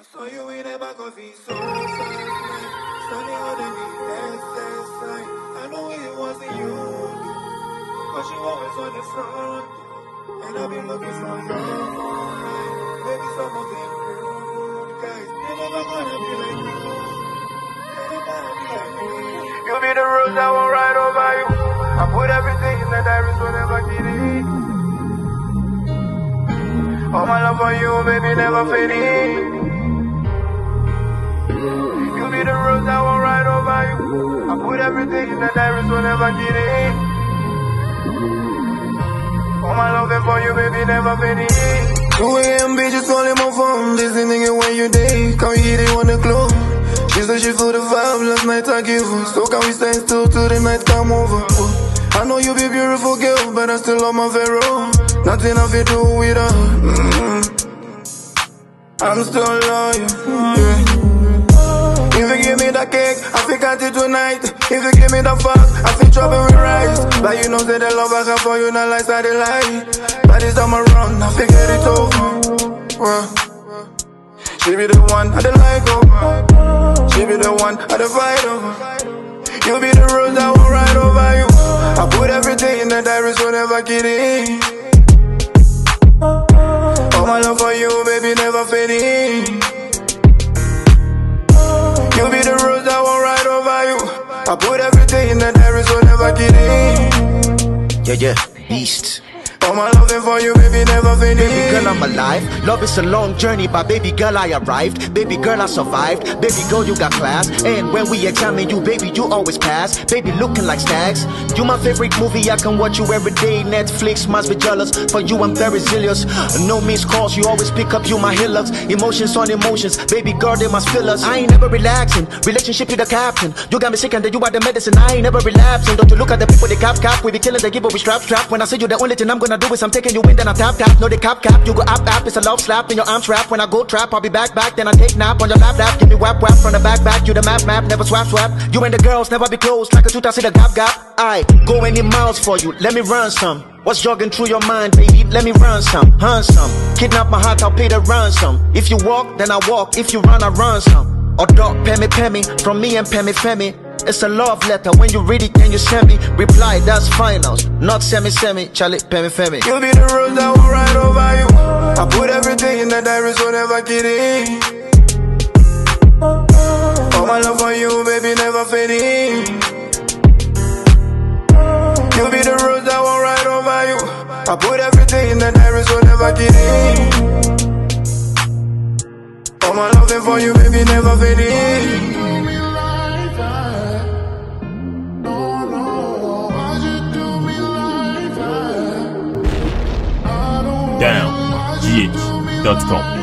saw you in the back of his soul last night. Standing out in the SS line. I know it wasn't you, but you always on the front. And I've been looking for you. Maybe some of them rude guys, they're never gonna be like you. You be the rose that won't ride over you. I put everything in the diary so never get it. All my love for you, baby, never fading. You be the rose that won't ride over you. I put everything in the diary so never get it. All my loving for you, baby, never fading. 2 a.m. bitches calling my phone, listening it when you day. Can we hit it on the club? She said she feel the vibe, last night I give her. So can we stand still till the night come over? I know you be beautiful girl, but I still love my Vero. Nothing I feel do with her. I'm still loyal, yeah. If you give me that cake, I feel got it tonight. If you give me the fuck, I feel trouble with rice. But you know say the love I have for you, not like satellite. But this time around, I figure it over. She be the one I the like over. She be the one I the fight over. You be the rose that won't ride over you. I put everything in the diary so never kidding. All my love for you, baby, never fading. You be the rose that won't ride over you. I put everything in the diary so never kidding. Yeah, beast. All my loving for you, baby, never fading. Baby girl, I'm alive. Love is a long journey, but baby girl, I arrived. Baby girl, I survived. Baby girl, you got class. And when we examine you, baby, you always pass. Baby, looking like stacks. You my favorite movie, I can watch you every day. Netflix must be jealous. For you, I'm very zealous. No missed calls, you always pick up, you my healers. Emotions on emotions, baby girl, they must feel us. I ain't never relaxing. Relationship, you the captain. You got me sick and then you are the medicine. I ain't never relapsing. Don't you look at the people, they cap. We be killing, they give away strap. When I say you, the only thing I'm gonna do is I'm taking you in, then I tap. No, they cap. You go up. It's a love slap in your arms wrap. When I go trap, I'll be back. Then I take nap on your lap. Give me whap from the back. You the map. Never swap. You and the girls never be close. Like a shoot, I see the gap. I go any miles for you. Let me run some. What's jogging through your mind, baby? Let me run some. Handsome. Kidnap my heart, I'll pay the ransom. If you walk, then I walk. If you run, I run some. Or dog, pay me. From me and pay me. It's a love letter, when you read it, can you send me? Reply, that's finals, not semi, Charlie, pay me. You be the rose that will ride over you. I put everything in the diary, so never kidding. All my love for you, baby, never fading. You be the rose that will ride over you. I put everything in the diary, so never kidding. All my loving for you, baby, never fading. DownGH.com